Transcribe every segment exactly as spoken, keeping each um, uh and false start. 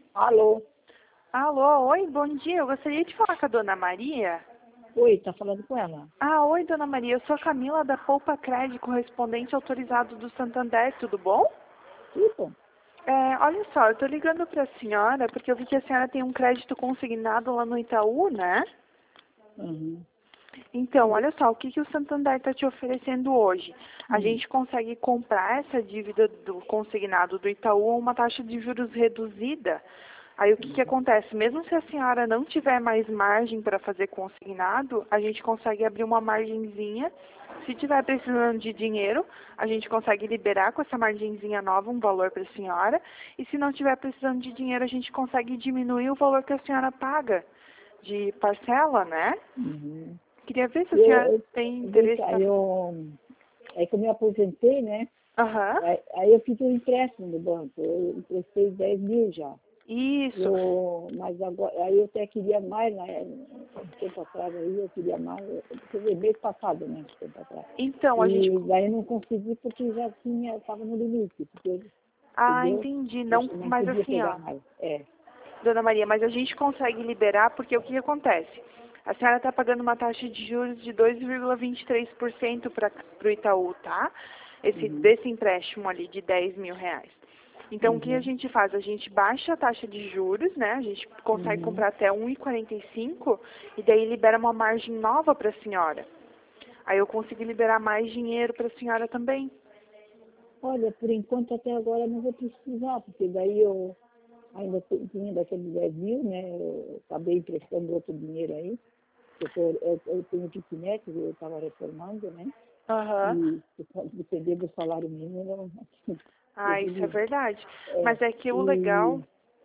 Alô? Alô, oi, bom dia. Eu gostaria de falar com a dona Maria. Oi, tá falando com ela? Ah, oi, dona Maria. Eu sou a Camila da Poupa Cred, correspondente autorizado do Santander. Tudo bom? Tudo? É, olha só, eu tô ligando para a senhora porque eu vi que a senhora tem um crédito consignado lá no Itaú, né? Uhum. Então, olha só, o que, que o Santander está te oferecendo hoje? A Hum. gente consegue comprar essa dívida do consignado do Itaú a uma taxa de juros reduzida. Aí o que, que acontece? Mesmo se a senhora não tiver mais margem para fazer consignado, a gente consegue abrir uma margenzinha. Se tiver precisando de dinheiro, a gente consegue liberar com essa margenzinha nova um valor para a senhora. E se não tiver precisando de dinheiro, a gente consegue diminuir o valor que a senhora paga de parcela, né? Uhum. Queria ver se a Eu, senhora eu, tem vem interesse cá, na... eu, é que eu me aposentei, né? Aham. Aí, aí eu fiz um empréstimo no banco, eu emprestei dez mil já. Isso. Eu, mas agora, aí eu até queria mais, né? Um tempo atrás aí eu queria mais, quer dizer, mês passado, né? Um tempo atrás. Então, a gente... E daí eu não consegui porque já tinha, estava no limite, porque, Ah, entendeu? entendi. Eu Não, não mas podia assim, pegar ó, mais. É. dona Maria, mas a gente consegue liberar porque o que acontece? A senhora está pagando uma taxa de juros de dois vírgula vinte e três por cento para o Itaú, tá? Esse, Uhum. desse empréstimo ali de dez mil reais. Então, o que a Uhum. gente faz? A gente baixa a taxa de juros, né? A gente consegue Uhum. comprar até um vírgula quarenta e cinco e daí libera uma margem nova para a senhora. Aí eu consegui liberar mais dinheiro para a senhora também. Olha, por enquanto até agora não vou precisar, porque daí eu ainda te- tinha daqueles dez mil, né? Eu acabei emprestando outro dinheiro aí. Eu, tô, eu, eu tenho kitnet, eu estava reformando, né? Aham. E se depender do salário mínimo, eu, eu Ah, isso é vivo. verdade. É, Mas é que o legal, e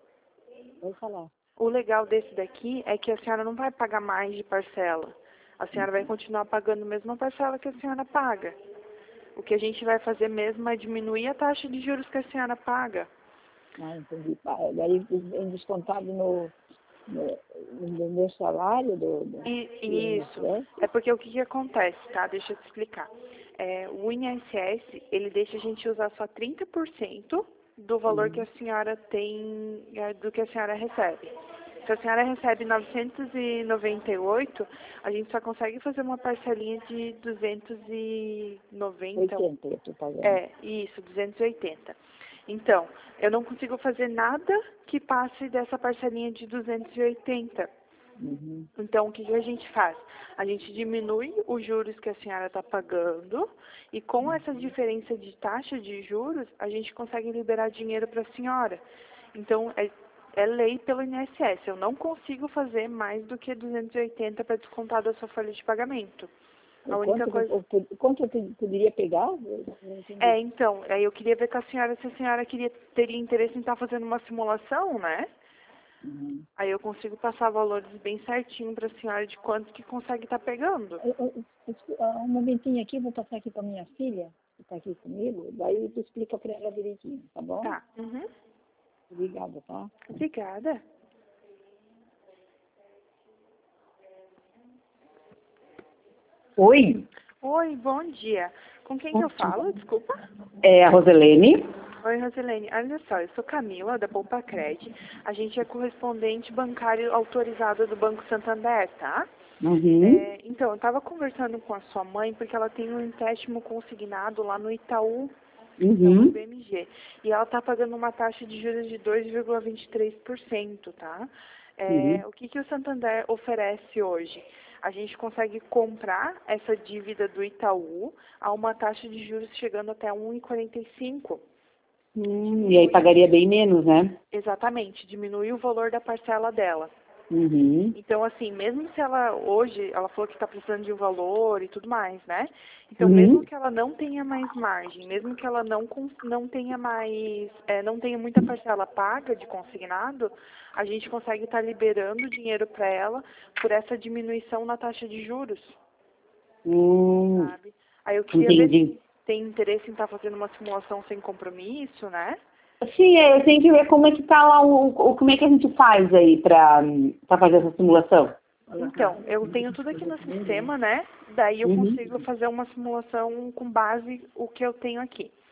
pode falar. o legal desse daqui é que a senhora não vai pagar mais de parcela. A senhora vai continuar pagando a mesma parcela que a senhora paga. O que a gente vai fazer mesmo é diminuir a taxa de juros que a senhora paga. Ah, entendi. Pá, daí vem descontado no, no, no meu salário do, do, E do isso INSS. é porque o que, que acontece, tá? Deixa eu te explicar. É, o I N S S, ele deixa a gente usar só trinta por cento do valor que Uhum. a senhora tem, é, do que a senhora recebe. Se a senhora recebe novecentos e noventa e oito, a gente só consegue fazer uma parcelinha de duzentos e noventa. oitenta eu estou pagando. É, isso, duzentos e oitenta. Então, eu não consigo fazer nada que passe dessa parcelinha de duzentos e oitenta. Uhum. Então, o que, que a gente faz? A gente diminui os juros que a senhora está pagando e com essa diferença de taxa de juros, a gente consegue liberar dinheiro para a senhora. Então, é, é lei pelo I N S S. Eu não consigo fazer mais do que duzentos e oitenta para descontar da sua folha de pagamento. A O única quanto, que coisa... eu, o quanto eu te- poderia pegar? Eu não entendi. É, então, aí eu queria ver com a senhora se a senhora queria, teria interesse em estar fazendo uma simulação, né? Uhum. Aí eu consigo passar valores bem certinho para a senhora de quanto que consegue estar pegando. Eu- eu- eu- ah, um momentinho aqui, vou passar aqui para minha filha, que está aqui comigo, daí tu explica para ela direitinho, tá bom? Tá. Uhum. Obrigada, tá? Obrigada. Oi, Oi, bom dia. Com quem que eu falo? Desculpa. é a Roselene. Oi, Rosilene. Olha só, eu sou Camila, da Poupa Cred. A gente é correspondente bancário autorizado do Banco Santander, tá? Uhum. É, então, eu estava conversando com a sua mãe porque ela tem um empréstimo consignado lá no Itaú, Itaú Uhum. B M G. E ela está pagando uma taxa de juros de dois vírgula vinte e três por cento, tá? É, Uhum. o que, que o Santander oferece hoje? A gente consegue comprar essa dívida do Itaú a uma taxa de juros chegando até um vírgula quarenta e cinco. Hum, e aí Diminui, pagaria bem menos, né? exatamente, diminui o valor da parcela dela. Uhum. Então, assim, mesmo se ela hoje, ela falou que está precisando de um valor e tudo mais, né? Então, mesmo Uhum. que ela não tenha mais margem, mesmo que ela não, cons- não tenha mais, é, não tenha muita parcela paga de consignado, a gente consegue estar liberando dinheiro para ela por essa diminuição na taxa de juros, Hum, sabe? Aí eu queria ver entendi. se tem interesse em estar fazendo uma simulação sem compromisso, né? Sim, é, eu tenho que ver como é que tá lá, o, o- como é que a gente faz aí para fazer essa simulação. Então, eu tenho tudo aqui no sistema, né? Daí eu Uhum. consigo fazer uma simulação com base o que eu tenho aqui.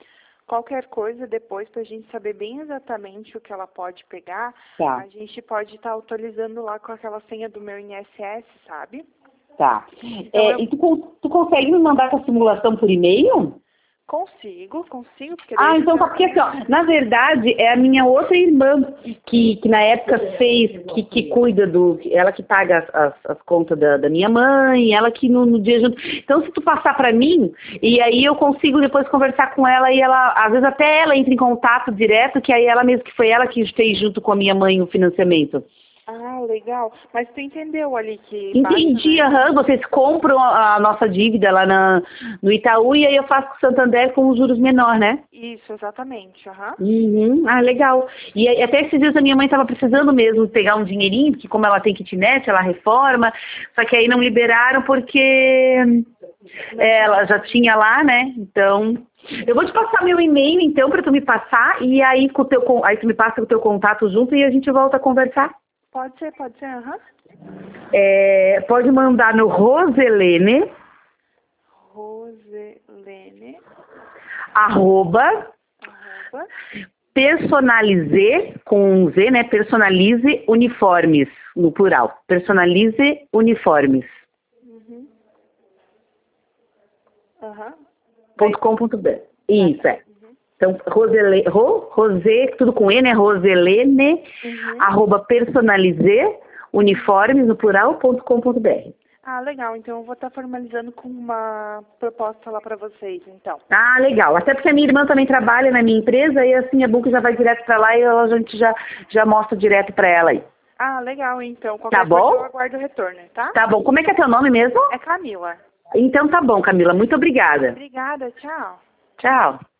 Qualquer coisa depois, para a gente saber bem exatamente o que ela pode pegar, Tá. a gente pode estar autorizando lá com aquela senha do meu I N S S, sabe? Tá. Então, É, eu- E tu, con- tu consegue me mandar essa simulação por e-mail? Consigo, consigo, porque Ah, daí então tá, já- porque assim, ó, na verdade é a minha outra irmã que, que na época fez, que, que cuida do, ela que paga as, as, as contas da, da minha mãe, ela que no, no dia junto. Então se tu passar pra mim, e aí eu consigo depois conversar com ela e ela, às vezes até ela entra em contato direto, que aí ela mesmo que foi ela que fez junto com a minha mãe o financiamento. Ah, legal. Mas tu entendeu ali que... Entendi, basta, né? aham, vocês compram a, a nossa dívida lá na, no Itaú e aí eu faço com o Santander com os juros menor, né? Isso, exatamente. Aham. Uhum. Ah, legal. E aí, até esses dias a minha mãe estava precisando mesmo pegar um dinheirinho, porque como ela tem kitnet, ela reforma, só que aí não liberaram porque é, ela já tinha lá, né? Então, eu vou te passar meu e-mail então para tu me passar e aí com o teu con- aí tu me passa o teu contato junto e a gente volta a conversar. Pode ser, pode ser, aham. É, pode mandar no Roselene Roselene, arroba arroba, personalize com um Z, né? Personalize uniformes no plural. Personalize uniformes. uhum. Aham. ponto com ponto b r. Isso, é. Uhum. Então, Rosele, Ro, Rosé, tudo com E, né? Roselene, Uhum. arroba personalize, uniformes, no plural, ponto com ponto b r. Ah, legal. Então eu vou estar formalizando com uma proposta lá para vocês, então. Ah, legal. Até porque a minha irmã também trabalha na minha empresa e assim, é bom que já vai direto para lá e a gente já, já mostra direto para ela aí. Ah, legal, então. Qualquer Tá bom? coisa eu aguardo o retorno, tá? Tá bom. Como é que é teu nome mesmo? É Camila. Então tá bom, Camila. Muito obrigada. Obrigada, tchau. Tchau.